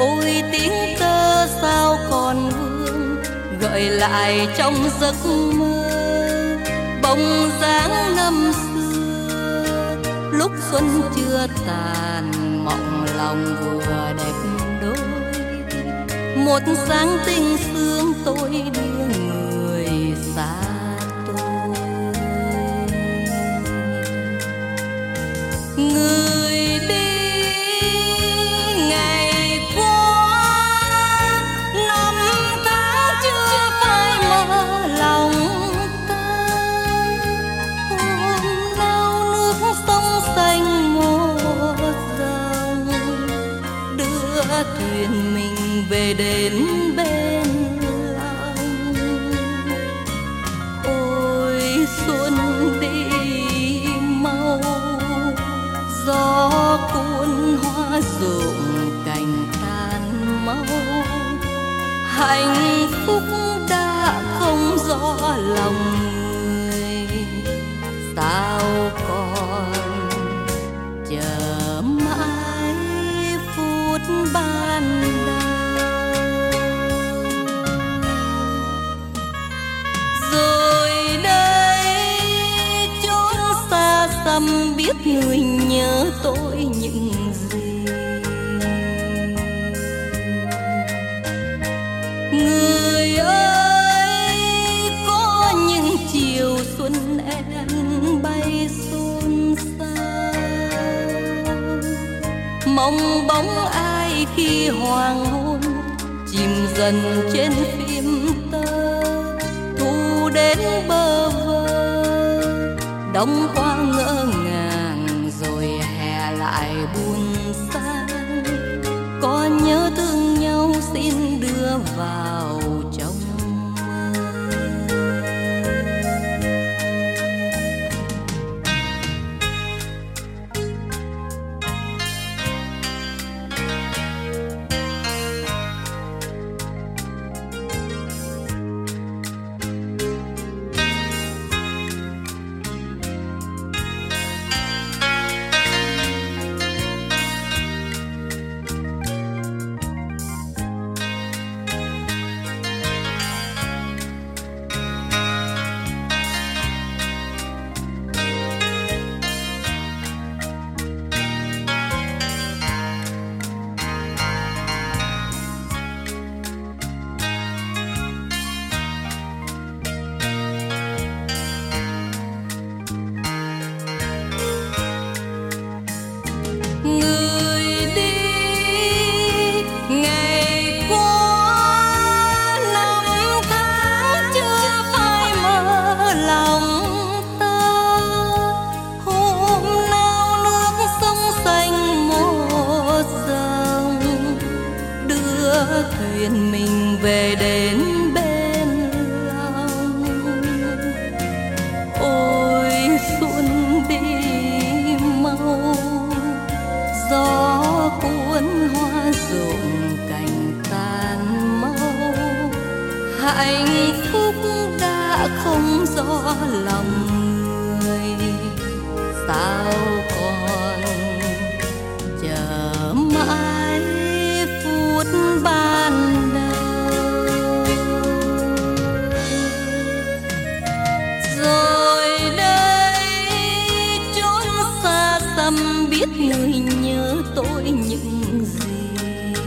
Ôi tiếng tơ sao còn vương gợi lại trong giấc mơ bóng dáng năm xưa, lúc xuân chưa tàn mộng lòng vừa đẹp đôi. Một sáng tinh sương tôi đưa người xa tôi. Người đi ngày qua, năm tháng chưa phai mờ lòng ta. Hôm nào nước sông xanh một dòng, đưa thuyền mình về đến bên lòng. Ôi xuân đi mau, gió cuốn hoa rụng cành tàn mau. Hạnh phúc đã không rõ lòng người, sao còn chờ mãi phút ban đầu. Rồi đây chốn xa xăm biết người nhớ tôi những gì. Người ơi có những chiều xuân em bay xôn xao, mong bóng ai khi hoàng hôn chìm dần trên phim tơ. Thu đến bơ vơ đông qua ngỡ ngàng, rồi hè lại buồn sang. Có nhớ thương nhau xin đưa vào trong thuyền mình về đến bên lòng. Ôi xuân đi mau, gió cuốn hoa rụng cành tàn mau. Hạnh phúc đã không rõ lòng người, sao còn chờ mãi phút ban đầu. Rồi đây chốn xa xăm biết người nhớ tôi những gì.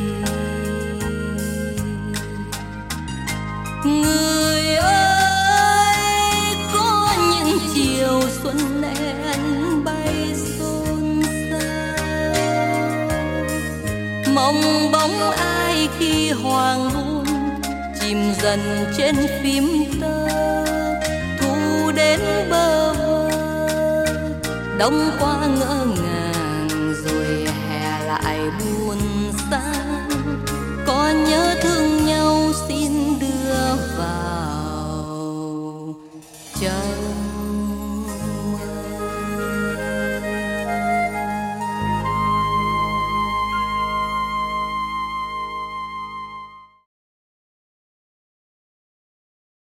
Người ơi có những chiều xuân em bay xôn xao, mong bóng ai khi hoàng hôn chìm dần trên phím tơ. Thu đến bơ vơ đông qua ngỡ ngàng,